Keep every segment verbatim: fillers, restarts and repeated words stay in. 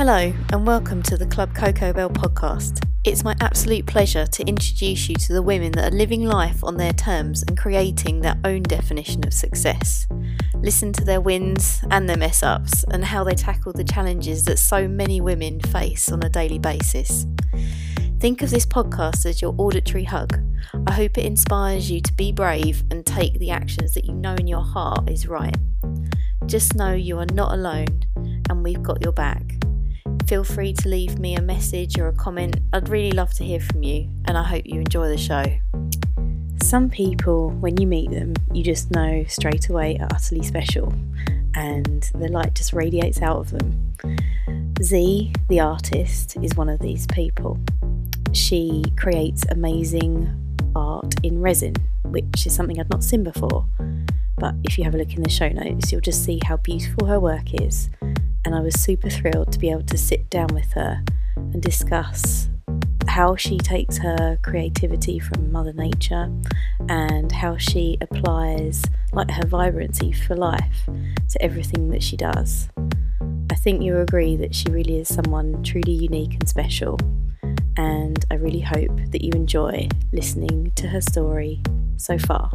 Hello and welcome to the Club Coco Bell podcast. It's my absolute pleasure to introduce you to the women that are living life on their terms and creating their own definition of success. Listen to their wins and their mess ups and how they tackle the challenges that so many women face on a daily basis. Think of this podcast as your auditory hug. I hope it inspires you to be brave and take the actions that you know in your heart is right. Just know you are not alone and we've got your back. Feel free to leave me a message or a comment. I'd really love to hear from you and I hope you enjoy the show. Some people, when you meet them, you just know straight away are utterly special and the light just radiates out of them. Z, the artist, is one of these people. She creates amazing art in resin, which is something I'd not seen before. But if you have a look in the show notes, you'll just see how beautiful her work is. And I was super thrilled to be able to sit down with her and discuss how she takes her creativity from Mother Nature and how she applies like her vibrancy for life to everything that she does. I think you'll agree that she really is someone truly unique and special, and I really hope that you enjoy listening to her story so far.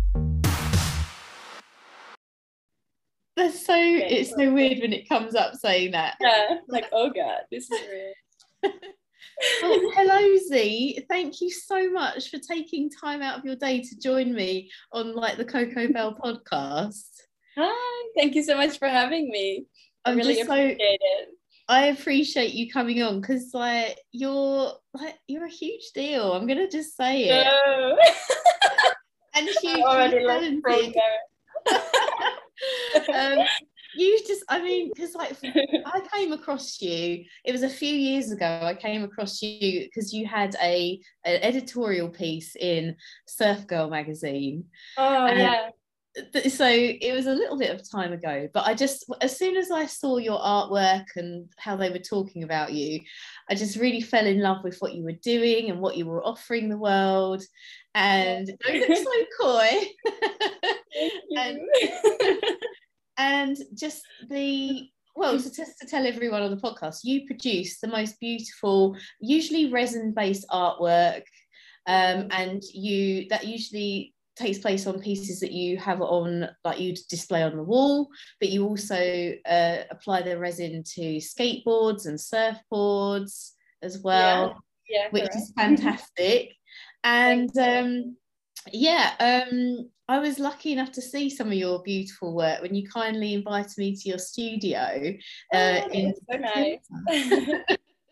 That's so, okay, it's so weird when it comes up saying that. Yeah, like, oh God, this is real. Oh, hello Z, thank you so much for taking time out of your day to join me on like the Coco Bell podcast. Hi, thank you so much for having me. I I'm really just appreciate so, it. I appreciate you coming on because like you're like you're a huge deal. I'm gonna just say it. No. And hugely talented. um, you just, I mean, because like I came across you, it was a few years ago, I came across you because you had a an editorial piece in Surf Girl magazine. Oh, and yeah. th- so it was a little bit of time ago, but I just, as soon as I saw your artwork and how they were talking about you, I just really fell in love with what you were doing and what you were offering the world. And you look so coy. and, and just the well to just to tell everyone on the podcast, you produce the most beautiful, usually resin-based artwork, um, and you that usually takes place on pieces that you have on, like you display on the wall, but you also uh, apply the resin to skateboards and surfboards as well, yeah, yeah, which correct. is fantastic. And um, yeah, um, I was lucky enough to see some of your beautiful work when you kindly invited me to your studio. Uh, oh, in so nice.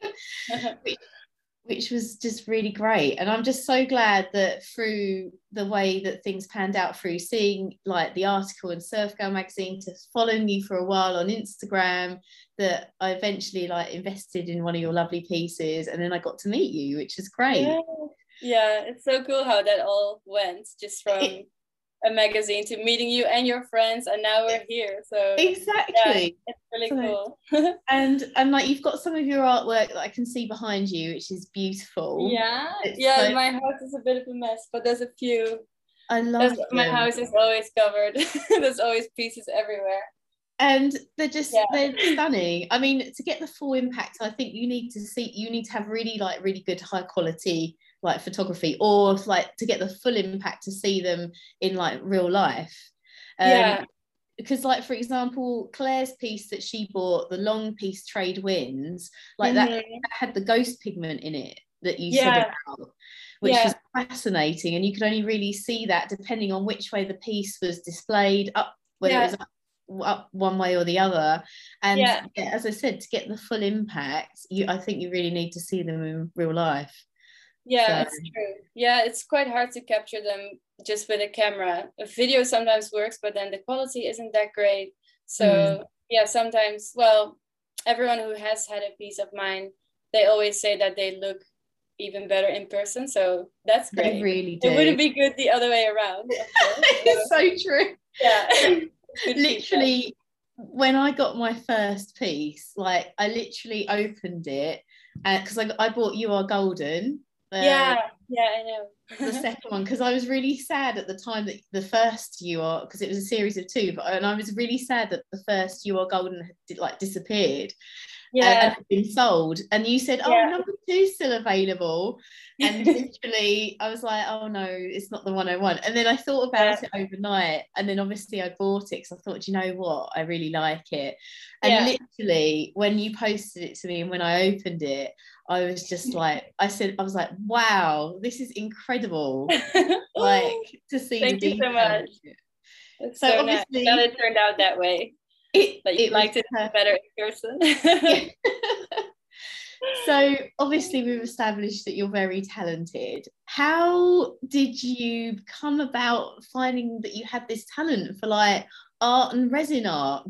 which, which was just really great. And I'm just so glad that through the way that things panned out, through seeing like the article in Surf Girl magazine to following you for a while on Instagram, that I eventually like invested in one of your lovely pieces and then I got to meet you, which is great. Yeah. Yeah, it's so cool how that all went, just from it, a magazine to meeting you and your friends, and now we're here. So exactly, yeah, it's really so, cool. and and like you've got some of your artwork that I can see behind you, which is beautiful. Yeah, it's yeah. so, my house is a bit of a mess, but there's a few. I love them. My house is always covered. There's always pieces everywhere. And they're just yeah. they're stunning. I mean, to get the full impact, I think you need to see you need to have really like really good high quality like photography, or like to get the full impact to see them in like real life. Um, yeah. Because like for example, Claire's piece that she bought, the long piece Trade Winds, like mm-hmm. that, that had the ghost pigment in it that you yeah. said about, which yeah. was fascinating, and you could only really see that depending on which way the piece was displayed, up whether yeah. it was up up one way or the other. And yeah. as I said, to get the full impact, you I think you really need to see them in real life. Yeah, so. It's true. Yeah, it's quite hard to capture them just with a camera. A video sometimes works, but then the quality isn't that great. So mm. yeah, sometimes, well, everyone who has had a piece of mine, they always say that they look even better in person. So that's great. They really do. It wouldn't be good the other way around. It's so true. Yeah. Literally, when I got my first piece, like I literally opened it because I, I bought You Are Golden. Uh, yeah, yeah, I know. The second one, because I was really sad at the time that the first You Are, because it was a series of two, but and I was really sad that the first You Are Golden had like disappeared. Yeah. and had been sold. And you said, oh, Yeah. number two's still available. And literally I was like, oh no, it's not the one I want. And then I thought about yeah. it overnight. And then obviously I bought it because I thought, you know what, I really like it. And yeah. literally when you posted it to me and when I opened it, I was just like, I said, I was like, wow, this is incredible. Like to see Thank the you so much. It's so, so obviously nice that it turned out that way. It, that you it liked it better in person. Yeah. So obviously we've established that you're very talented. How did you come about finding that you had this talent for like art and resin art?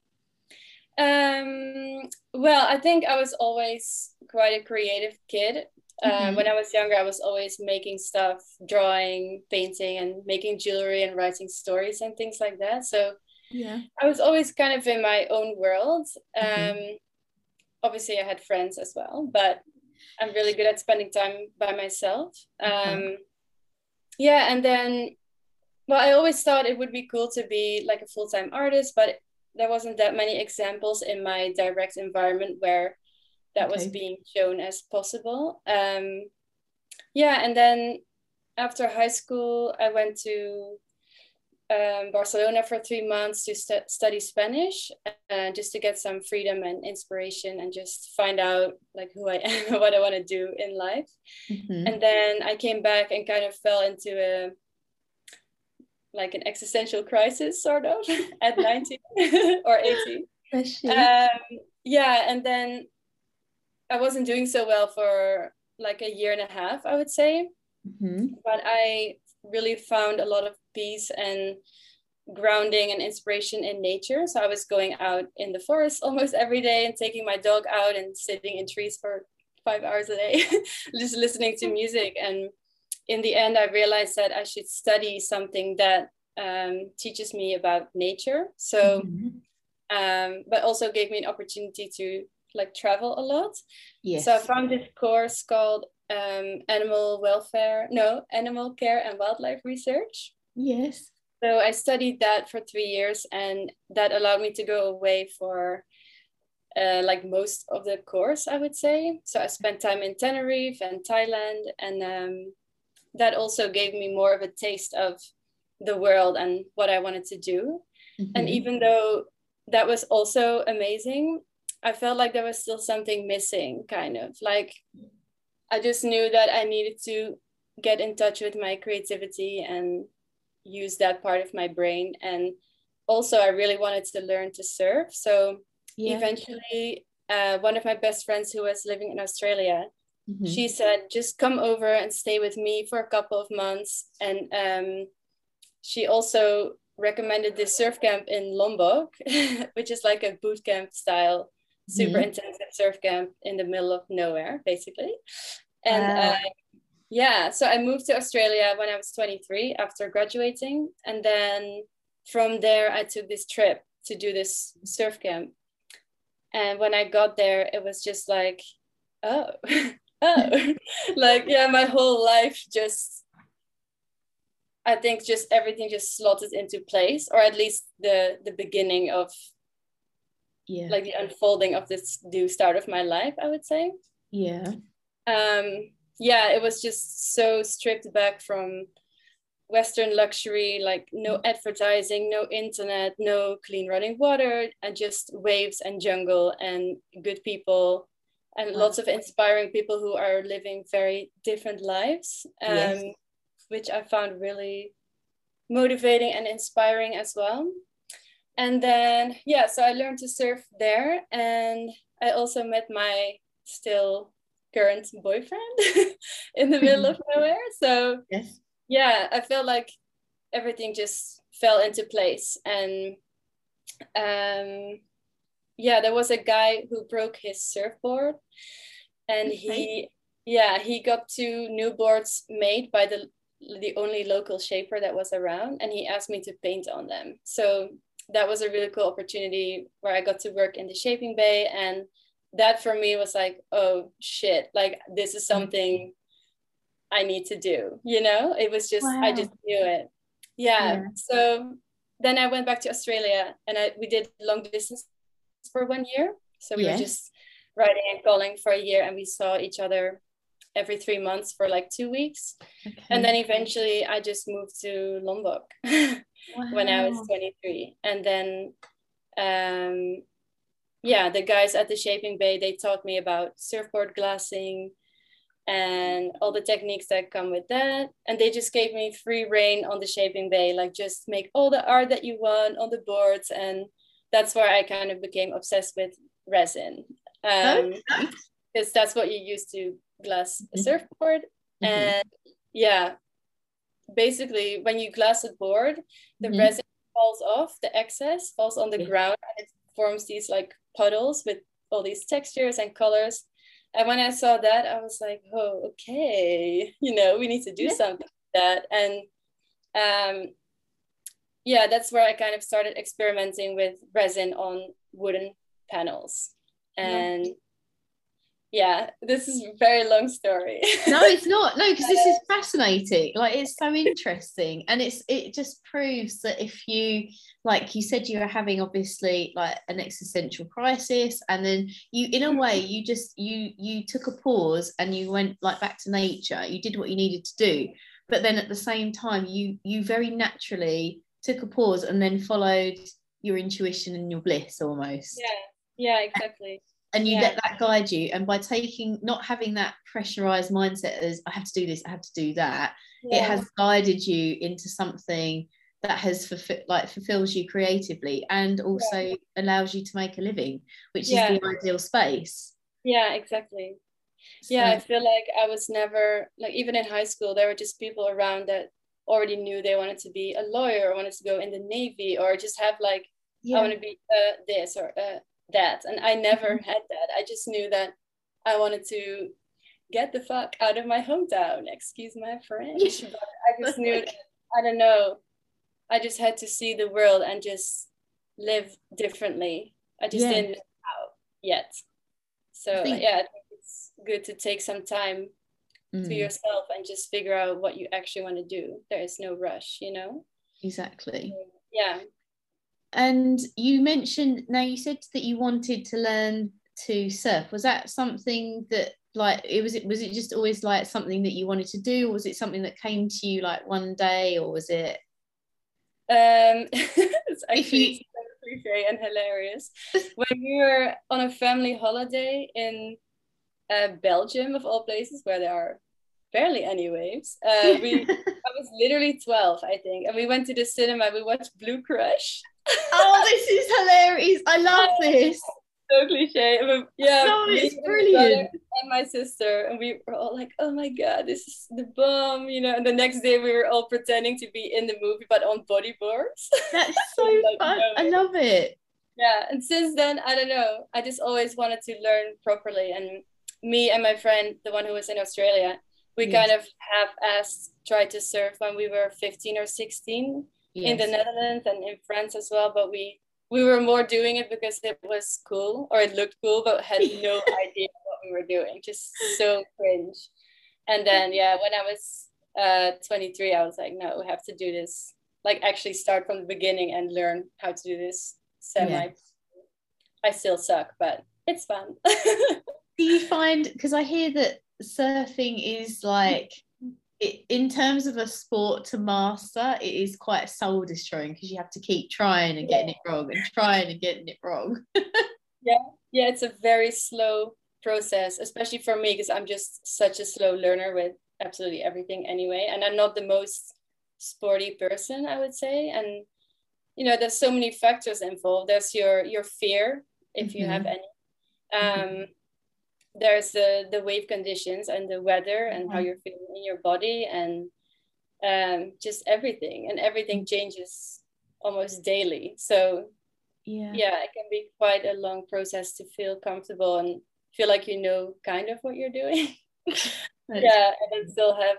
Um, well, I think I was always quite a creative kid. Uh, mm-hmm. When I was younger, I was always making stuff, drawing, painting, and making jewelry and writing stories and things like that. So yeah, I was always kind of in my own world. Um, mm-hmm. Obviously, I had friends as well, but I'm really good at spending time by myself. Um, okay. Yeah, and then, well, I always thought it would be cool to be like a full-time artist, but there wasn't that many examples in my direct environment where that okay. was being shown as possible. Um, yeah, and then after high school, I went to um, Barcelona for three months to st- study Spanish, uh, just to get some freedom and inspiration and just find out like who I am and what I want to do in life. Mm-hmm. And then I came back and kind of fell into a like an existential crisis sort of at nineteen or eighteen. Um, yeah, and then I wasn't doing so well for like a year and a half, I would say. Mm-hmm. But I really found a lot of peace and grounding and inspiration in nature. So I was going out in the forest almost every day and taking my dog out and sitting in trees for five hours a day, just listening to music. And in the end, I realized that I should study something that um, teaches me about nature. So, mm-hmm. um, but also gave me an opportunity to like travel a lot. Yes. So I found this course called um, animal welfare, no, animal care and wildlife research. Yes. So I studied that for three years and that allowed me to go away for uh, like most of the course, I would say. So I spent time in Tenerife and Thailand, and um, that also gave me more of a taste of the world and what I wanted to do. Mm-hmm. And even though that was also amazing, I felt like there was still something missing, kind of like I just knew that I needed to get in touch with my creativity and use that part of my brain. And also I really wanted to learn to surf. So yeah. eventually uh, one of my best friends who was living in Australia, mm-hmm. she said, just come over and stay with me for a couple of months. And um, she also recommended this surf camp in Lombok, which is like a boot camp style, super mm-hmm. intensive surf camp in the middle of nowhere, basically. And wow. uh, yeah, so I moved to Australia when I was twenty-three after graduating. And then from there, I took this trip to do this surf camp. And when I got there, it was just like, oh, oh, like, yeah, my whole life just, I think just everything just slotted into place, or at least the the beginning of yeah, like the unfolding of this new start of my life, I would say. Yeah. Um, yeah, it was just so stripped back from Western luxury, like no advertising, no internet, no clean running water, and just waves and jungle and good people and wow. lots of inspiring people who are living very different lives, um, yes. which I found really motivating and inspiring as well. And then, yeah, so I learned to surf there, and I also met my still current boyfriend in the middle of nowhere. So yes. yeah, I felt like everything just fell into place. And um, yeah, there was a guy who broke his surfboard, and okay. he, yeah, he got two new boards made by the the only local shaper that was around, and he asked me to paint on them. So that was a really cool opportunity where I got to work in the shaping bay, and that for me was like, oh shit, like this is something I need to do, you know. It was just wow. I just knew it. Yeah. yeah so then I went back to Australia, and I we did long distance for one year, so we yes. were just writing and calling for a year, and we saw each other every three months for like two weeks. Okay. And then eventually I just moved to Lombok wow. when I was twenty-three. And then, um, yeah, the guys at the Shaping Bay, they taught me about surfboard glassing and all the techniques that come with that. And they just gave me free reign on the Shaping Bay, like just make all the art that you want on the boards. And that's where I kind of became obsessed with resin. Um, because that's what you use to glass a surfboard. Mm-hmm. And yeah, basically when you glass a board, the mm-hmm. resin falls off, the excess falls on the yeah. ground, and it forms these like puddles with all these textures and colors. And when I saw that, I was like, oh, okay, you know, we need to do yeah. something like that. And um, yeah, that's where I kind of started experimenting with resin on wooden panels. And yeah. yeah, this is a very long story. No, it's not. No, because this is fascinating. Like, it's so interesting. And it's it just proves that if you, like you said, you were having obviously like an existential crisis, and then you, in a way, you just, you you took a pause and you went like back to nature. You did what you needed to do. But then at the same time, you you very naturally took a pause and then followed your intuition and your bliss almost. Yeah, yeah, exactly. And you yeah. let that guide you, and by taking, not having that pressurized mindset as I have to do this, I have to do that, yeah. it has guided you into something that has fulfill, like fulfills you creatively, and also yeah. allows you to make a living, which yeah. is the ideal space. Yeah, exactly. So, yeah, I feel like I was never, like, even in high school, there were just people around that already knew they wanted to be a lawyer, or wanted to go in the Navy, or just have like, yeah. I want to be uh, this or uh, that. And I never had that. I just knew that I wanted to get the fuck out of my hometown, excuse my French. But I just knew, I don't know, I just had to see the world and just live differently. I just yeah. didn't know how yet. So think- yeah, I think it's good to take some time mm. to yourself and just figure out what you actually want to do. There is no rush, you know? Exactly. So, yeah. And you mentioned, now you said that you wanted to learn to surf. Was that something that, like, it was it was it just always like something that you wanted to do, or was it something that came to you like one day, or was it? Um, it's actually you... so cliche and hilarious. When we were on a family holiday in uh, Belgium, of all places, where there are barely any waves, uh, we I was literally twelve, I think, and we went to the cinema. We watched Blue Crush. Oh, this is hilarious! I love this. So cliche. But yeah, no, it's brilliant. And my sister, and we were all like, "Oh my god, this is the bomb!" You know. And the next day, we were all pretending to be in the movie, but on bodyboards. That's so like, fun. No. I love it. Yeah, and since then, I don't know. I just always wanted to learn properly. And me and my friend, the one who was in Australia, we yes. kind of half-assed tried to surf when we were fifteen or sixteen. Yes. In the Netherlands and in France as well, but we we were more doing it because it was cool, or it looked cool, but had no idea what we were doing, just so cringe. And then yeah, when I was uh twenty-three, I was like, no, we have to do this, like actually start from the beginning and learn how to do this semi. Yeah. I still suck, but it's fun. Do you find, because I hear that surfing is like, It, in terms of a sport to master, it is quite soul destroying, because you have to keep trying and getting yeah. it wrong and trying and getting it wrong. yeah yeah it's a very slow process, especially for me, because I'm just such a slow learner with absolutely everything anyway, and I'm not the most sporty person, I would say. And you know, there's so many factors involved. There's your your fear, if mm-hmm. you have any. um mm-hmm. There's the the wave conditions and the weather and how you're feeling in your body, and um, just everything. And everything changes almost daily. So yeah, yeah, it can be quite a long process to feel comfortable and feel like you know kind of what you're doing. Yeah, and then still have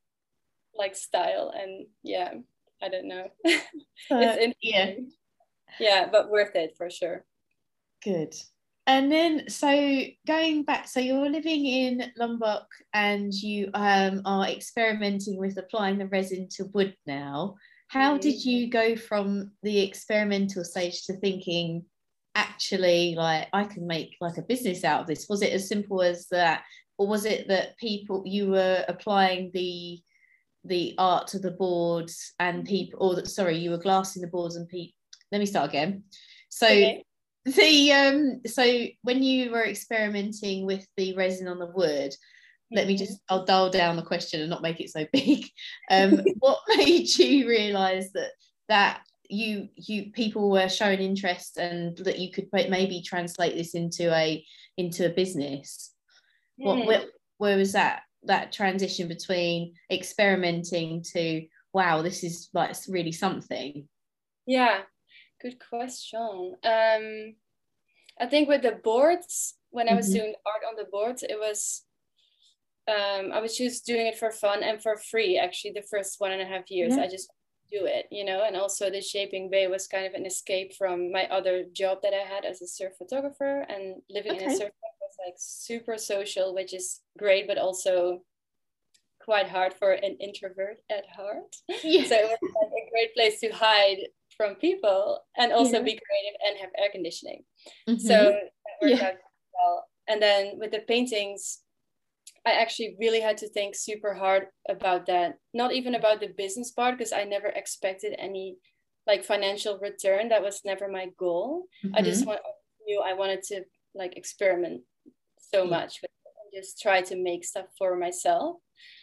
like style, and yeah, I don't know. Uh, it's yeah, yeah, but worth it for sure. Good. And then, so going back, so you're living in Lombok and you um, are experimenting with applying the resin to wood now. How mm-hmm. did you go from the experimental stage to thinking, actually, like, I can make like a business out of this? Was it as simple as that, or was it that people, you were applying the the art to the boards and people, or that, sorry, you were glassing the boards and people, let me start again. So okay. the um so when you were experimenting with the resin on the wood, let me just, I'll dial down the question and not make it so big. Um, what made you realise that that you you people were showing interest and that you could maybe translate this into a into a business? Mm. What where, where was that that transition between experimenting to, wow, this is like really something? Yeah, good question. Um, I think with the boards, when I was mm-hmm. doing art on the boards, it was um, I was just doing it for fun and for free. Actually, the first one and a half years, yeah. I just do it, you know. And also, the Shaping Bay was kind of an escape from my other job that I had as a surf photographer, and living okay. in a surf camp was like super social, which is great, but also quite hard for an introvert at heart. Yeah. So it was like a great place to hide from people and also yeah. be creative and have air conditioning. Mm-hmm. So that worked yeah. out well. And then with the paintings, I actually really had to think super hard about that. Not even about the business part, because I never expected any like financial return. That was never my goal. Mm-hmm. I just want, knew I wanted to like experiment so much with it and just try to make stuff for myself.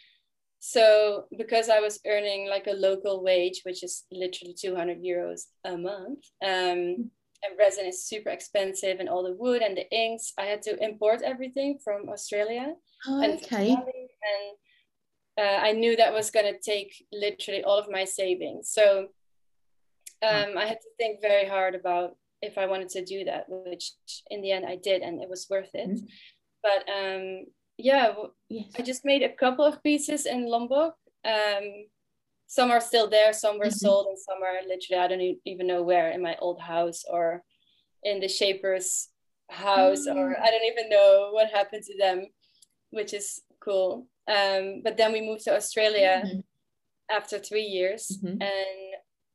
So because I was earning like a local wage, which is literally two hundred euros a month, um, and resin is super expensive, and all the wood and the inks, I had to import everything from Australia. Oh, and okay. And uh, I knew that was going to take literally all of my savings. So um, I had to think very hard about if I wanted to do that, which in the end I did, and it was worth it. Mm-hmm. But um, yeah, yes. I just made a couple of pieces in Lombok. Um, some are still there, some were mm-hmm. sold, and some are literally, I don't even know where, in my old house or in the shaper's house, mm-hmm. or I don't even know what happened to them, which is cool. Um, but then we moved to Australia mm-hmm. after three years, mm-hmm. and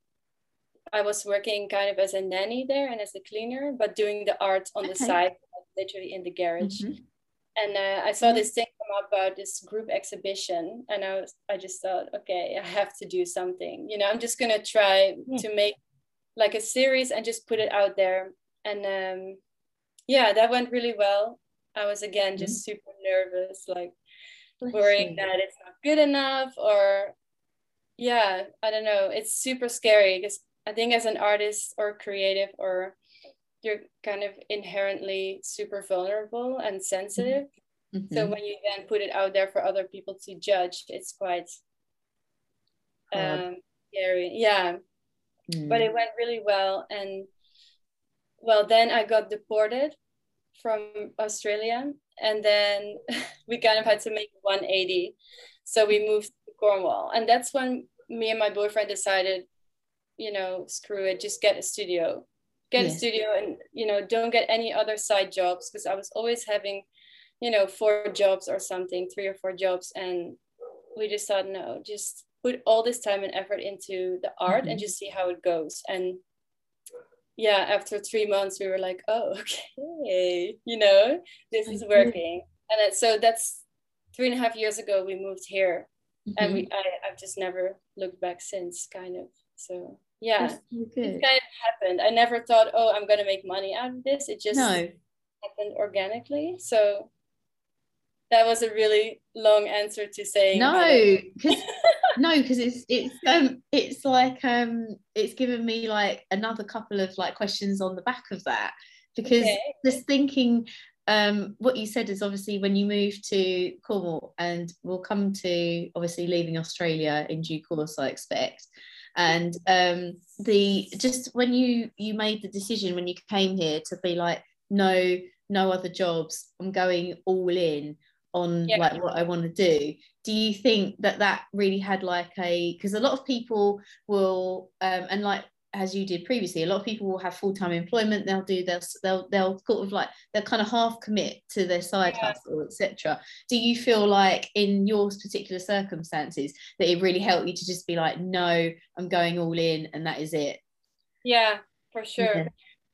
I was working kind of as a nanny there and as a cleaner, but doing the art on okay. the side, literally in the garage. Mm-hmm. And uh, I saw this thing come up about this group exhibition, and I was, I just thought, okay, I have to do something. You know, I'm just gonna try yeah. to make like a series and just put it out there. And um, yeah, that went really well. I was again just mm-hmm. super nervous, like Bless worrying you. that it's not good enough, or yeah, I don't know. It's super scary because I think as an artist or creative, or you're kind of inherently super vulnerable and sensitive. Mm-hmm. So when you then put it out there for other people to judge, it's quite um, scary. Yeah, mm. but it went really well. And well, then I got deported from Australia, and then we kind of had to make one eighty. So we moved to Cornwall, and that's when me and my boyfriend decided, you know, screw it, just get a studio. Get yeah. a studio, and you know, don't get any other side jobs, because I was always having, you know, four jobs or something, three or four jobs, and we just thought, no, just put all this time and effort into the art mm-hmm. and just see how it goes. And yeah, after three months we were like, oh, okay, you know, this is working. And it, so that's three and a half years ago we moved here, mm-hmm. and we I, I've just never looked back since, kind of. So yeah, it kind of happened. I never thought, oh, I'm gonna make money out of this. It just no. happened organically. So that was a really long answer to saying no, because no, because it's it's um it's like um it's given me like another couple of like questions on the back of that, because okay. just thinking um what you said is obviously when you moved to Cornwall, and we'll come to obviously leaving Australia in due course, I expect. And um, the just when you you made the decision when you came here to be like, no, no other jobs, I'm going all in on yeah. like what I want to do. Do you think that that really had like a, because a lot of people will um, and like as you did previously, a lot of people will have full-time employment, they'll do their they'll they'll sort of like they'll kind of half commit to their side yeah. hustle, etc. Do you feel like in your particular circumstances that it really helped you to just be like, no, I'm going all in and that is it? Yeah, for sure. Yeah.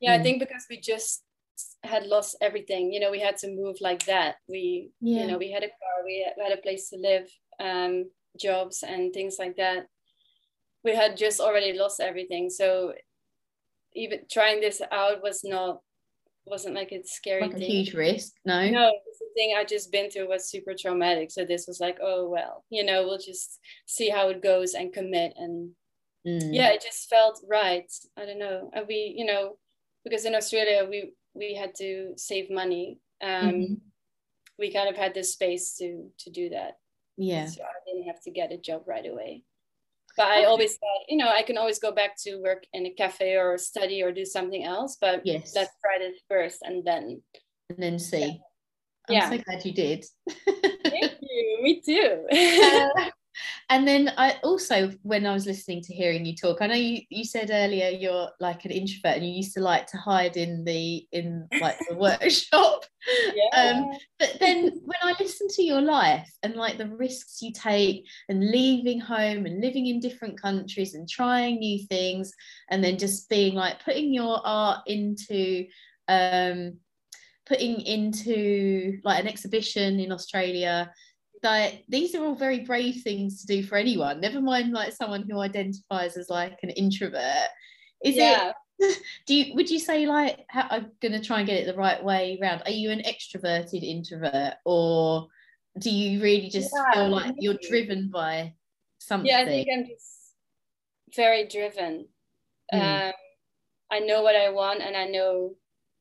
Yeah, mm. I think because we just had lost everything, you know, we had to move like that. We, yeah. you know, we had a car, we had a place to live, um, jobs and things like that. We had just already lost everything. So even trying this out was not, wasn't like a scary like a thing. huge risk. No, no, the thing I just been through was super traumatic. So this was like, oh, well, you know, we'll just see how it goes and commit. And mm. yeah, it just felt right. I don't know. And we, you know, because in Australia, we, we had to save money. Um, mm-hmm. We kind of had this space to, to do that. Yeah. So I didn't have to get a job right away. But I always thought, you know, I can always go back to work in a cafe or study or do something else. But yes, let's try this first and then. And then see. Yeah. I'm yeah. so glad you did. Thank you. Me too. uh, and then I also, when I was listening to hearing you talk, I know you, you said earlier you're like an introvert and you used to like to hide in the in like the workshop. Yeah. Um, but then when I listen to your life and like the risks you take and leaving home and living in different countries and trying new things and then just being like putting your art into um putting into like an exhibition in Australia, like these are all very brave things to do for anyone, never mind like someone who identifies as like an introvert. Is yeah. it do you would you say like how, I'm gonna try and get it the right way around, are you an extroverted introvert or do you really just yeah, feel like you're driven by something? Yeah, I think I'm just very driven. mm. um I know what I want and I know,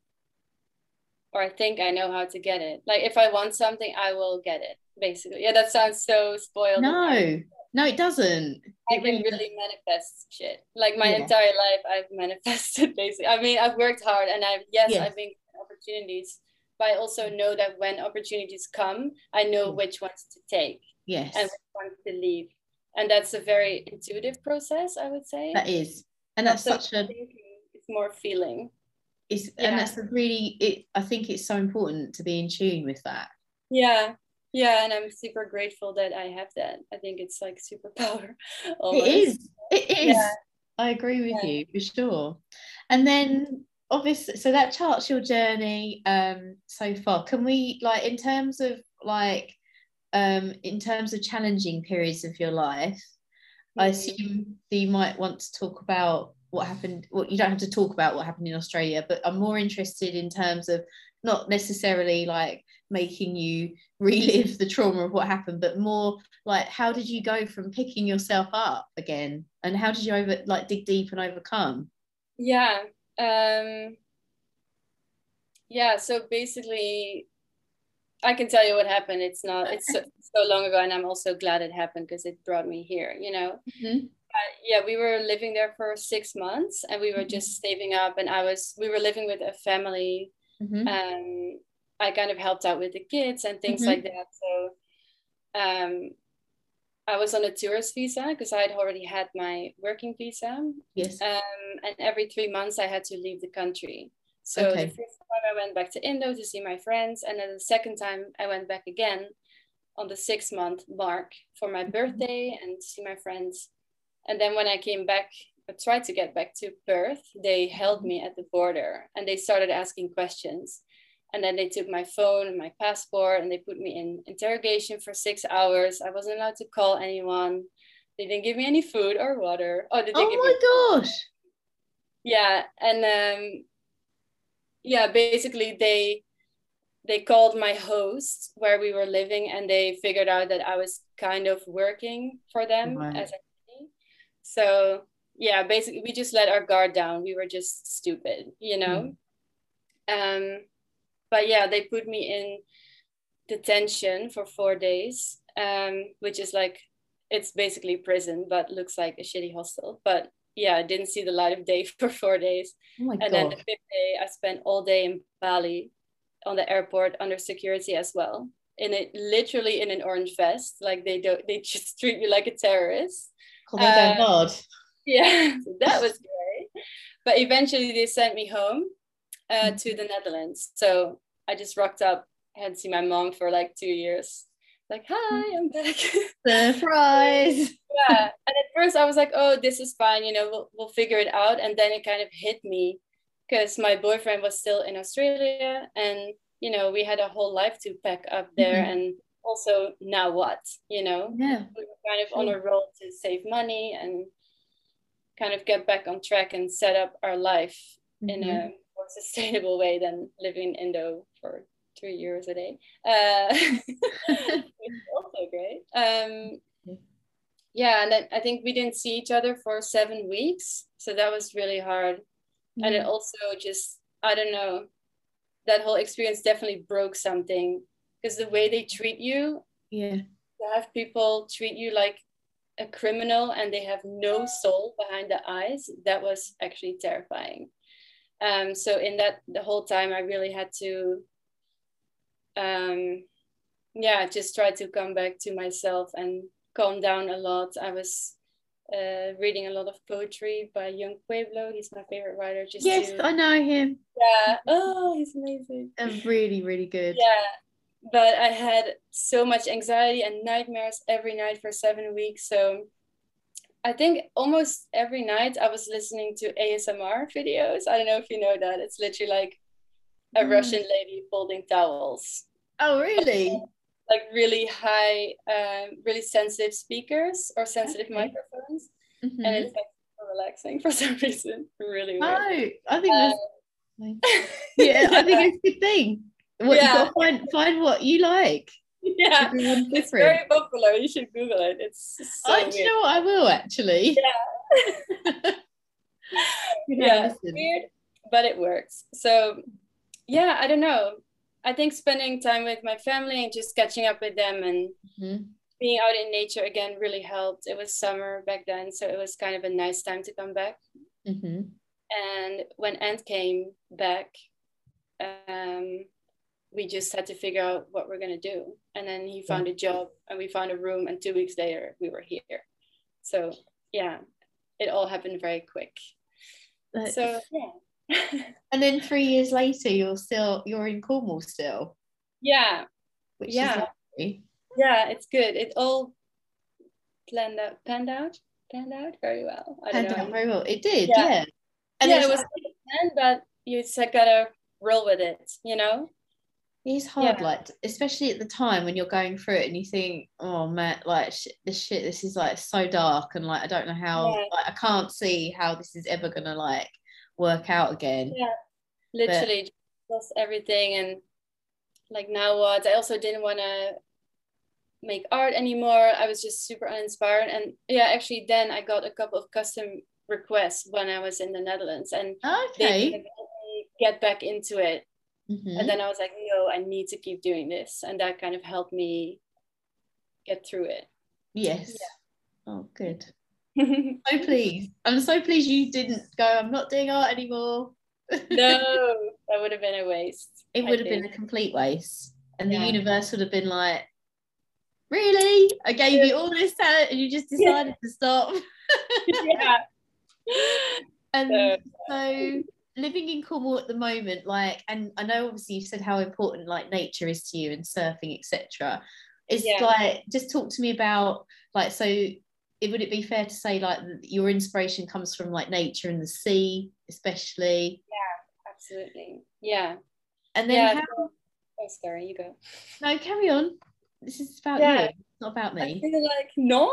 or I think I know how to get it. Like if I want something, I will get it, basically. Yeah, that sounds so spoiled. No, no, it doesn't. I it can really, really manifest shit. Like my yeah. entire life, I've manifested, basically. I mean, I've worked hard and I've, yes, yes. I've been given opportunities, but I also know that when opportunities come, I know yeah. which ones to take. Yes. And which ones to leave. And that's a very intuitive process, I would say. That is. And that's Not such a... thinking, it's more feeling. It's, yeah. And that's a really, it, I think it's so important to be in tune with that. Yeah, yeah, and I'm super grateful that I have that. I think it's like superpower. Almost. It is, it is. Yeah. I agree with yeah. you for sure. And then obviously, so that charts your journey um, so far. Can we, like, in terms of like, um, in terms of challenging periods of your life, mm-hmm. I assume that you might want to talk about what happened. Well, you don't have to talk about what happened in Australia, but I'm more interested in terms of not necessarily like making you relive the trauma of what happened, but more like how did you go from picking yourself up again and how did you over like dig deep and overcome? Yeah. Um, yeah. So basically, I can tell you what happened. It's not, it's so, so long ago and I'm also glad it happened because it brought me here, you know? Mm-hmm. Uh, yeah, we were living there for six months and we were just saving up and I was, we were living with a family. Mm-hmm. Um, I kind of helped out with the kids and things mm-hmm. like that. So um, I was on a tourist visa because I had already had my working visa. Yes. Um, and every three months I had to leave the country. So okay. the first time I went back to Indo to see my friends. And then the second time I went back again on the six month mark for my birthday and to see my friends. And then when I came back, I tried to get back to Perth, they held me at the border and they started asking questions. And then they took my phone and my passport and they put me in interrogation for six hours. I wasn't allowed to call anyone. They didn't give me any food or water. Oh, did they oh give my me- gosh. Yeah. And um, yeah, basically they they called my host where we were living and they figured out that I was kind of working for them right. as a So yeah, basically we just let our guard down. We were just stupid, you know? Mm. Um, but yeah, they put me in detention for four days, um, which is like, it's basically prison, but looks like a shitty hostel. But yeah, I didn't see the light of day for four days. Oh my and God. Then the fifth day, I spent all day in Bali on the airport under security as well. In it, literally in an orange vest. Like they don't, they just treat you like a terrorist. Oh, they go um, hard. Yeah, so that was great. But eventually they sent me home uh, to the Netherlands. So I just rocked up, I hadn't seen my mom for like two years. Like, hi, I'm back. Surprise. Yeah. And at first I was like, oh, this is fine. You know, we'll, we'll figure it out. And then it kind of hit me because my boyfriend was still in Australia, and you know, we had a whole life to pack up there. Mm-hmm. And also, now what, you know? Yeah. We were kind of sure. on a roll to save money and kind of get back on track and set up our life mm-hmm. in a more sustainable way than living in Indo for three euros a day. Uh, it's also great. Um, yeah, and then I think we didn't see each other for seven weeks. So that was really hard. Mm-hmm. And it also just, I don't know, that whole experience definitely broke something, because the way they treat you, yeah, to have people treat you like a criminal and they have no soul behind the eyes, that was actually terrifying. Um, so in that, the whole time I really had to, um, yeah, just try to come back to myself and calm down a lot. I was uh, reading a lot of poetry by Young Pueblo. He's my favorite writer. Just yes, to... I know him. Yeah. Oh, he's amazing. And really, really good. Yeah. But I had so much anxiety and nightmares every night for seven weeks. So I think almost every night I was listening to A S M R videos. I don't know if you know that. It's literally like a mm. Russian lady folding towels. Oh, really? Like really high, um, really sensitive speakers or sensitive okay. microphones. Mm-hmm. And it's like so relaxing for some reason. Really weird. Oh, I think that's um, yeah, I think it's a good thing. What, yeah. You've got to find, find what you like. Yeah, it's very popular. You should Google it. It's so I, weird. You know what? I will actually. Yeah. Yeah, it's weird, but it works. So, yeah, I don't know. I think spending time with my family and just catching up with them and mm-hmm. being out in nature again really helped. It was summer back then, so it was kind of a nice time to come back. Mm-hmm. And when Ant came back, um, we just had to figure out what we're going to do. And then he found a job and we found a room, and two weeks later we were here. So yeah, it all happened very quick. That's... So yeah. And then three years later, you're still, you're in Cornwall still. Yeah. Which yeah. is lovely. Yeah, it's good. It all planned out, panned out, panned out very well. I don't panned know. out very well. It did, yeah. yeah. And yeah, it was planned, but you just gotta roll with it, you know? It's hard, yeah. like, especially at the time when you're going through it and you think, oh man, like sh- this shit, this is like so dark, and like I don't know how, yeah. like I can't see how this is ever gonna like work out again. Yeah, literally but... lost everything, and like now what? I also didn't want to make art anymore. I was just super uninspired, and yeah, actually then I got a couple of custom requests when I was in the Netherlands, and okay, they get back into it. Mm-hmm. And then I was like, no, I need to keep doing this. And that kind of helped me get through it. Yes. Yeah. Oh, good. So pleased. I'm so pleased you didn't go, I'm not doing art anymore. No, that would have been a waste. It would I have think. been a complete waste. And yeah. the universe would have been like, really? I gave yeah. you all this talent and you just decided yeah. to stop. Yeah. And so, so living in Cornwall at the moment, like, and I know obviously you said how important like nature is to you and surfing, et cetera. It's yeah. like, just talk to me about like, so it, would it be fair to say like your inspiration comes from like nature and the sea, especially? Yeah, absolutely. Yeah. And then yeah, how... so... oh, sorry, you go. No, carry on. This is about yeah. you, it's not about me. I feel like no.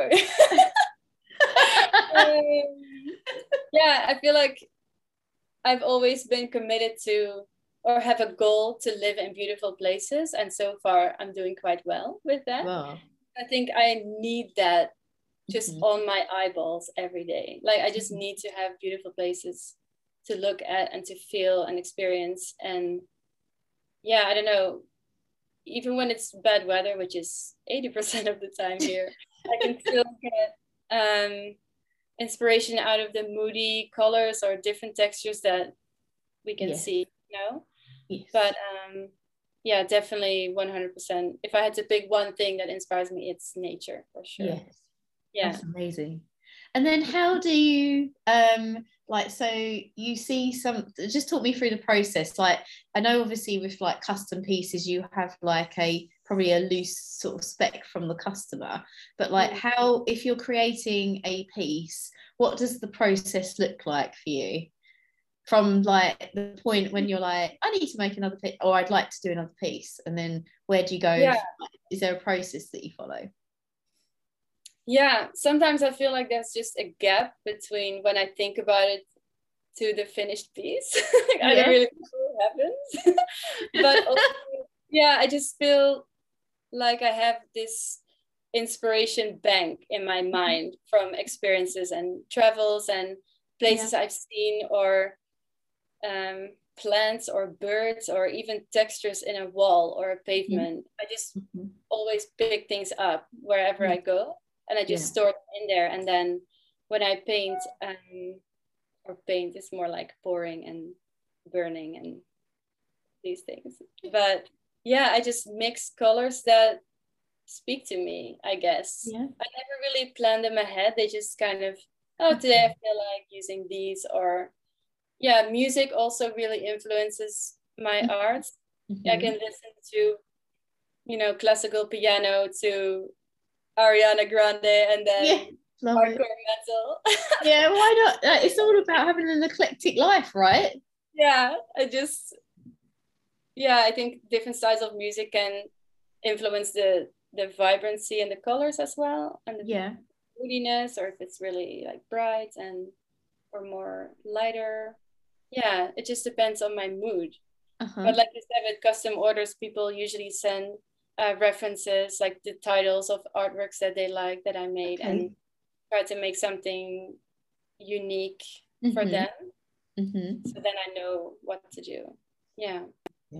um, yeah, I feel like I've always been committed to, or have a goal to live in beautiful places. And so far I'm doing quite well with that. Wow. I think I need that just mm-hmm. on my eyeballs every day. Like I just need to have beautiful places to look at and to feel and experience. And yeah, I don't know, even when it's bad weather, which is eighty percent of the time here, I can still get um, inspiration out of the moody colors or different textures that we can yes. see, you know? Yes. But um, yeah, definitely one hundred percent. If I had to pick one thing that inspires me, it's nature for sure. Yes. Yeah. That's amazing. And then how do you, um, like, so you see some, just talk me through the process. Like, I know obviously with like custom pieces, you have like a, probably a loose sort of spec from the customer, but like mm-hmm. how, if you're creating a piece, what does the process look like for you? from like the point when you're like, I need to make another piece, or I'd like to do another piece, and then where do you go? Yeah. Is there a process that you follow? Yeah, sometimes I feel like there's just a gap between when I think about it to the finished piece. I Yeah. don't really know what happens. But also, yeah, I just feel like I have this inspiration bank in my mind from experiences and travels and places yeah. I've seen, or um, plants or birds, or even textures in a wall or a pavement. Mm-hmm. I just mm-hmm. always pick things up wherever mm-hmm. I go, and I just yeah. store them in there. And then when I paint, um, or paint is more like pouring and burning and these things. But yeah, I just mix colors that speak to me, I guess. Yeah. I never really plan them ahead. They just kind of, oh, today I feel like using these. Or yeah, music also really influences my art. Mm-hmm. I can listen to, you know, classical piano to Ariana Grande, and then yeah. hardcore metal. Yeah, why not? It's all about having an eclectic life, right? Yeah, I just, yeah, I think different styles of music can influence the the vibrancy and the colors as well, and the yeah. moodiness, or if it's really like bright and or more lighter. Yeah, it just depends on my mood. Uh-huh. But like you said, with custom orders, people usually send uh, references, like the titles of artworks that they like that I made, okay. and try to make something unique mm-hmm. for them. Mm-hmm. So then I know what to do. Yeah. yeah.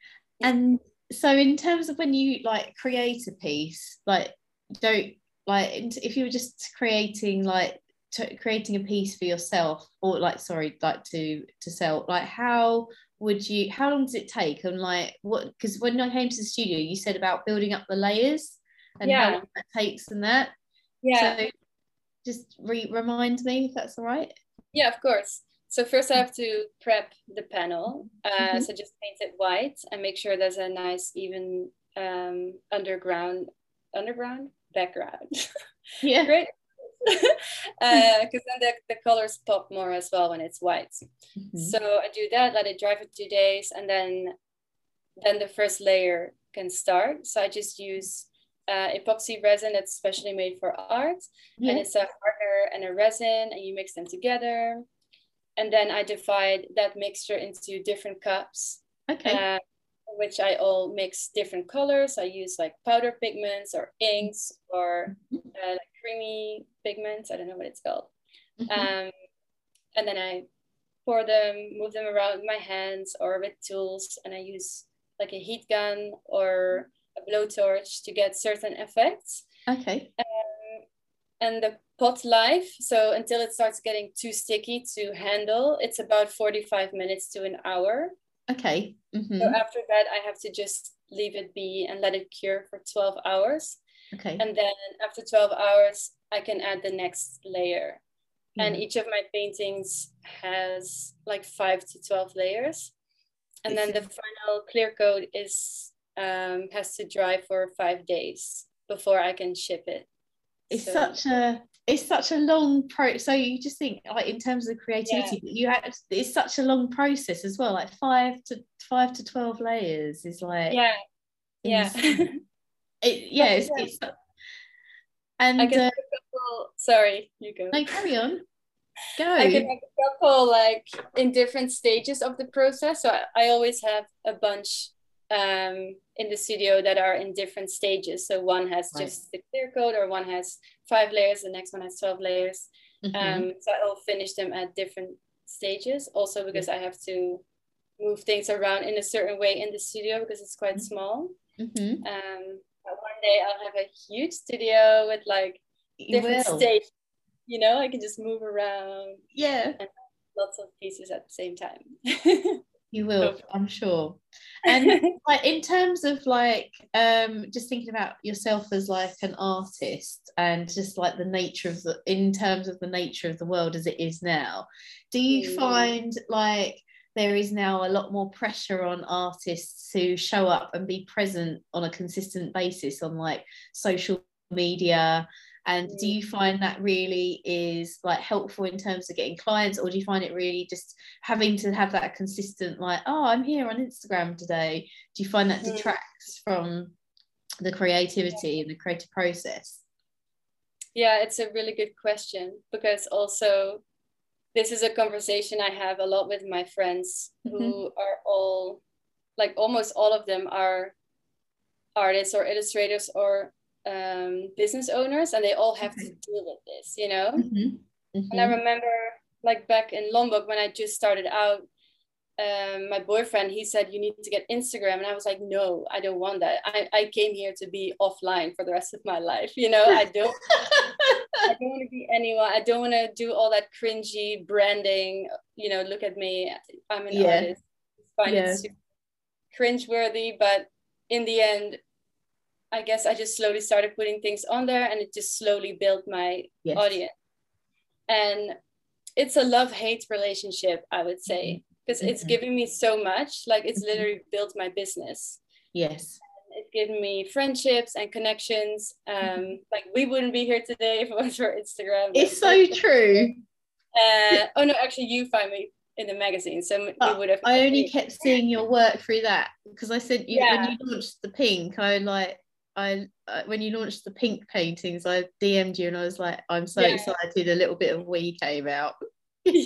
And so in terms of when you like create a piece, like don't like if you were just creating like t- creating a piece for yourself, or like sorry like to to sell, like how would you, how long does it take, and like what, because when I came to the studio you said about building up the layers and yeah. how long that takes and that. Yeah. So just re- remind me if that's all right. Yeah, of course. So first I have to prep the panel. Uh, mm-hmm. So just paint it white and make sure there's a nice even um, underground, underground background. Yeah. Great. Because uh, then the, the colors pop more as well when it's white. Mm-hmm. So I do that, let it dry for two days, and then then the first layer can start. So I just use uh, epoxy resin that's specially made for art. Yeah. And it's a hardener and a resin, and you mix them together. And then I divide that mixture into different cups. Okay. Uh, which I all mix different colors. I use like powder pigments or inks or uh, like creamy pigments. I don't know what it's called. Mm-hmm. Um, and then I pour them, move them around with my hands or with tools. And I use like a heat gun or a blowtorch to get certain effects. Okay. Um, and the pot life, so until it starts getting too sticky to handle, it's about forty-five minutes to an hour. Okay. Mm-hmm. So after that, I have to just leave it be and let it cure for twelve hours. Okay. And then after twelve hours, I can add the next layer. Mm. And each of my paintings has like five to twelve layers. And it's then the final clear coat is um, has to dry for five days before I can ship it. It's so, such a it's such a long pro. So you just think like in terms of creativity, yeah. you have it's such a long process as well. Like five to five to twelve layers is like yeah, yeah, it, yeah. It's, yeah. it's and I can uh, have a couple. Sorry, you go. No, carry on. Go. I can have a couple like in different stages of the process. So I, I always have a bunch um in the studio that are in different stages. So one has right. just the clear coat, or one has five layers, the next one has twelve layers. Mm-hmm. Um so I'll finish them at different stages, also because mm-hmm. I have to move things around in a certain way in the studio because it's quite mm-hmm. small. Mm-hmm. Um but one day I'll have a huge studio with like different stages, you know, I can just move around, yeah, and lots of pieces at the same time. You will, I'm sure. And like in terms of like um just thinking about yourself as like an artist, and just like the nature of the in terms of the nature of the world as it is now, do you mm. find like there is now a lot more pressure on artists to show up and be present on a consistent basis on like social media And do you find that really is like helpful in terms of getting clients, or do you find it really just having to have that consistent, like, oh, I'm here on Instagram today? Do you find that detracts from the creativity and the creative process? Yeah, it's a really good question, because also this is a conversation I have a lot with my friends, mm-hmm. who are all, like almost all of them are artists or illustrators or um, business owners, and they all have okay. to deal with this, you know? Mm-hmm. Mm-hmm. And I remember like back in Lombok when I just started out, um, my boyfriend, he said, you need to get Instagram. And I was like, no, I don't want that. I, I came here to be offline for the rest of my life. You know, I don't, I don't want to be anyone. I don't want to do all that cringy branding. You know, look at me. I'm an yeah. artist. I find yeah. it super cringeworthy. But in the end, I guess I just slowly started putting things on there, and it just slowly built my yes. audience. And it's a love-hate relationship, I would say. Because mm-hmm. it's given me so much, like it's literally built my business. Yes. It's given me friendships and connections. Um, mm-hmm. Like we wouldn't be here today if it was for Instagram. It's so true. Uh, oh no, actually you find me in the magazine, so we would have. I only kept seeing your work through that, because I said you, yeah. when you launched the pink, I like I uh, when you launched the pink paintings, I D M'd you and I was like, I'm so yeah. excited. A little bit of we came out. Yeah,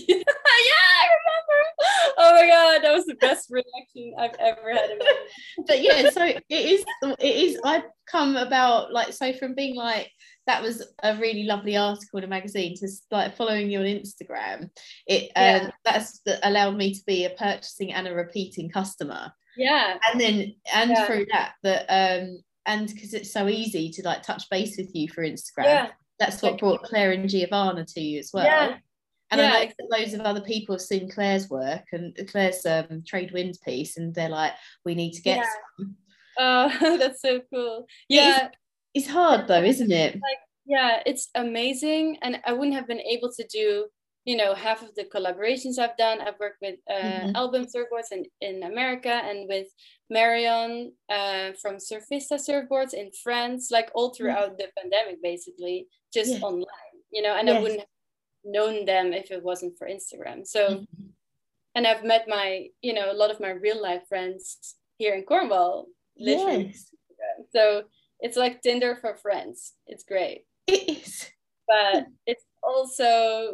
I remember. Oh my god, that was the best reaction I've ever had in my life. But yeah, so it is it is I've come about, like, so from being like, that was a really lovely article in a magazine, to like following you on Instagram, it yeah. um, that's that allowed me to be a purchasing and a repeating customer. Yeah. And then and yeah. through that that um and because it's so easy to like touch base with you for Instagram, yeah. that's what brought Claire and Giovanna to you as well. Yeah. And yeah. I know that loads of other people have seen Claire's work and Claire's um, Trade Winds piece, and they're like, we need to get yeah. some. Oh, that's so cool. Yeah. It's, it's hard though, isn't it? Like, yeah, it's amazing. And I wouldn't have been able to do, you know, half of the collaborations I've done. I've worked with uh, mm-hmm. Album Surfboards in, in America, and with Marion uh, from Surfista Surfboards in France, like all throughout mm-hmm. the pandemic, basically, just yeah. online, you know, and yes. I wouldn't have known them if it wasn't for Instagram. So mm-hmm. and I've met my, you know, a lot of my real life friends here in Cornwall, literally. Yes. So it's like Tinder for friends. It's great. It is. But it's also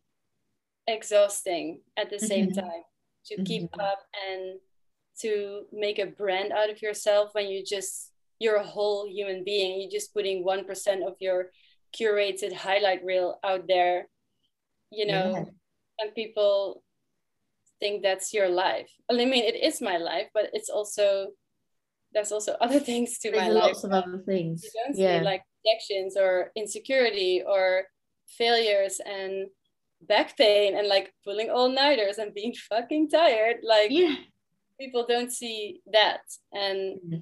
exhausting at the same mm-hmm. time to mm-hmm. keep up and to make a brand out of yourself when you just, you're a whole human being. You're just putting one percent of your curated highlight reel out there, you know, yeah. and people think that's your life. I mean, it is my life, but it's also, there's also other things to there's my life. Lots of other things. You don't yeah. see, like rejections or insecurity or failures and back pain and like pulling all-nighters and being fucking tired. Like yeah. people don't see that. And mm-hmm.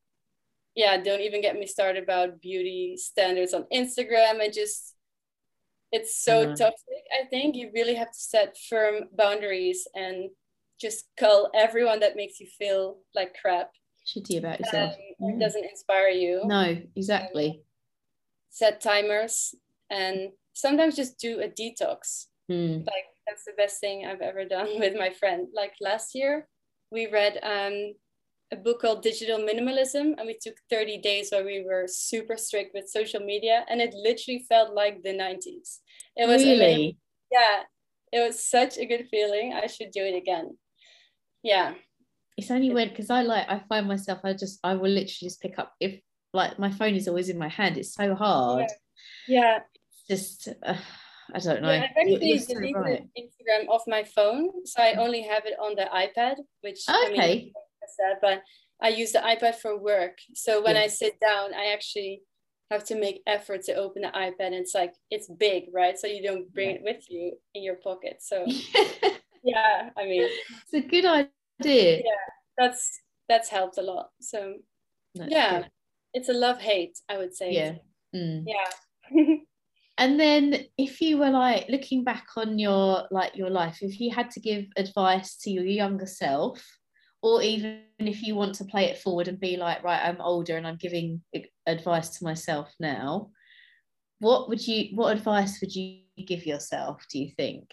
yeah, don't even get me started about beauty standards on Instagram. And just, it's so uh-huh. toxic. I think you really have to set firm boundaries and just cull everyone that makes you feel like crap. Shitty about yourself. Um, yeah. It doesn't inspire you. No, exactly. Um, set timers and sometimes just do a detox. Mm. Like that's the best thing I've ever done with my friend. Like last year, we read um, a book called Digital Minimalism, and we took thirty days where we were super strict with social media, and it literally felt like the nineties. It was really, amazing. Yeah, it was such a good feeling. I should do it again. Yeah. It's only when, because I like, I find myself, I just, I will literally just pick up, if like my phone is always in my hand, it's so hard. Yeah. yeah. It's just, uh, I don't know. Yeah, I've actually You're so deleted right. Instagram off my phone, so I only have it on the iPad, which okay. I mean, sad, but I use the iPad for work. So when yes. I sit down, I actually have to make effort to open the iPad, and it's like, it's big, right? So you don't bring yeah. it with you in your pocket. So yeah, I mean, it's a good idea. Yeah, that's that's helped a lot. So that's yeah good. It's a love-hate, I would say. Yeah. Mm. Yeah. And then if you were like looking back on your like your life, if you had to give advice to your younger self, or even if you want to play it forward and be like, right, I'm older and I'm giving advice to myself now, what would you what advice would you give yourself, do you think?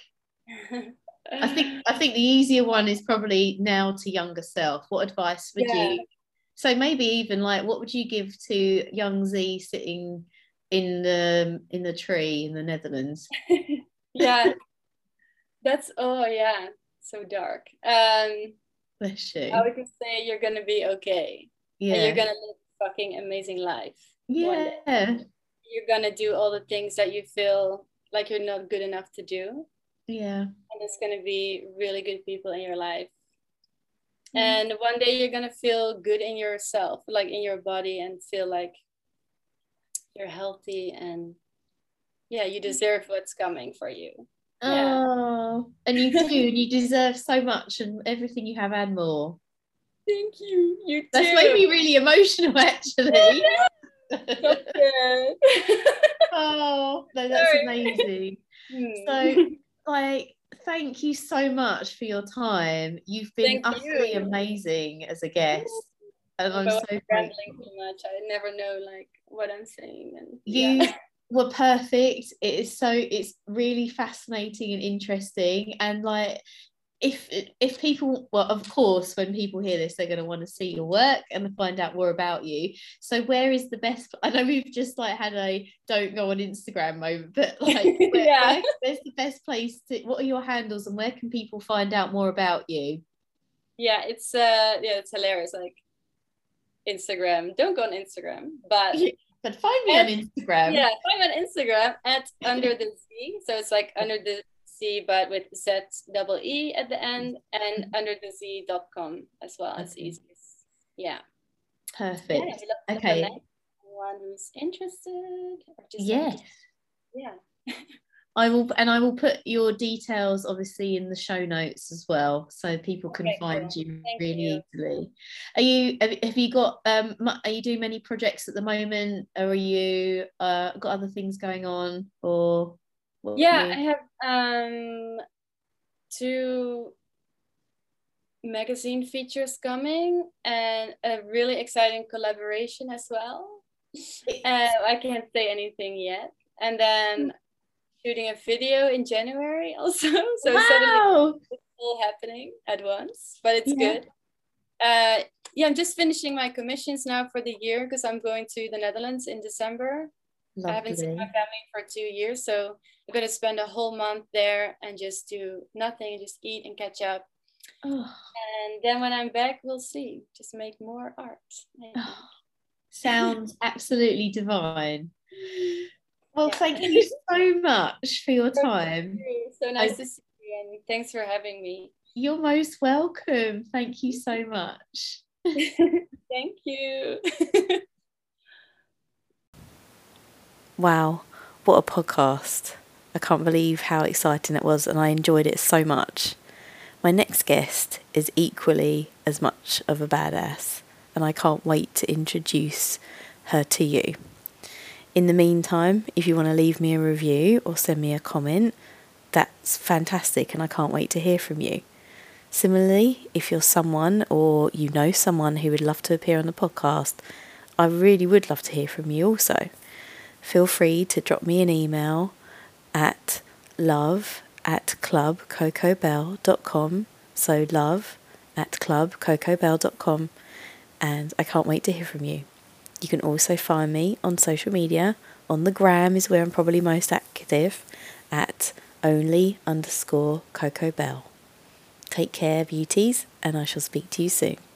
I think I think the easier one is probably now to younger self. What advice would Yeah. you, so maybe even like what would you give to young Z sitting in the in the tree in the Netherlands? Yeah, that's, oh yeah, so dark. Um Bless I you. would just say you're gonna be okay. And you're Yeah. gonna live a fucking amazing life one day. Yeah. You're gonna do all the things that you feel like you're not good enough to do. Yeah. And there's gonna be really good people in your life. Mm. And one day you're gonna feel good in yourself, like in your body, and feel like you're healthy, and yeah, you deserve what's coming for you. Yeah. Oh, and you do, and you deserve so much and everything you have and more. Thank you. You too. That's made me really emotional, actually. Okay. Oh, no, that's Sorry. amazing. Hmm. So, like, thank you so much for your time. You've been Thank utterly you. amazing as a guest. And I'm But so I'm grateful. rambling too much. I never know like what I'm saying. And You yeah. were perfect. It is so, it's really fascinating and interesting. And like, if if people, well, of course, when people hear this, they're going to want to see your work and find out more about you. So where is the best, I know we've just like had a don't go on Instagram moment, but like where, Yeah. where, where's the best place to, what are your handles and where can people find out more about you? Yeah, it's uh yeah, it's hilarious. Like Instagram. Don't go on Instagram, but but find me at, on Instagram. Yeah, find me on Instagram at under the Z. So it's like under the Z, but with Z double E at the end, and under the Z dot com as well. It's Okay. easy. Yeah. Perfect. Yeah, we love to Okay. connect. Anyone who's interested. Or just Yes. like, yeah. I will, and I will put your details obviously in the show notes as well, so people can Okay, find cool. you Thank really you. easily. Are you? Have, have you got? Um, mu- are you doing many projects at the moment, or are you uh got other things going on, or? What Yeah, you... I have um two magazine features coming and a really exciting collaboration as well. Uh, I can't say anything yet. And then shooting a video in January also. So wow. suddenly it's all happening at once, but it's Yeah. good. Uh, yeah, I'm just finishing my commissions now for the year because I'm going to the Netherlands in December. Lovely. I haven't seen my family for two years, so I'm going to spend a whole month there and just do nothing and just eat and catch up. Oh. And then when I'm back, we'll see. Just make more art. Oh. Sounds absolutely divine. Well, Yeah. thank you so much for your time. So nice I... to see you, and thanks for having me. You're most welcome. Thank you so much. Thank you. Wow, what a podcast. I can't believe how exciting it was, and I enjoyed it so much. My next guest is equally as much of a badass, and I can't wait to introduce her to you. In the meantime, if you want to leave me a review or send me a comment, that's fantastic, and I can't wait to hear from you. Similarly, if you're someone or you know someone who would love to appear on the podcast, I really would love to hear from you also. Feel free to drop me an email at love at club coco bell dot com. So love at club coco bell dot com, and I can't wait to hear from you. You can also find me on social media. On the gram is where I'm probably most active, at only underscore Coco Bell. Take care, beauties, and I shall speak to you soon.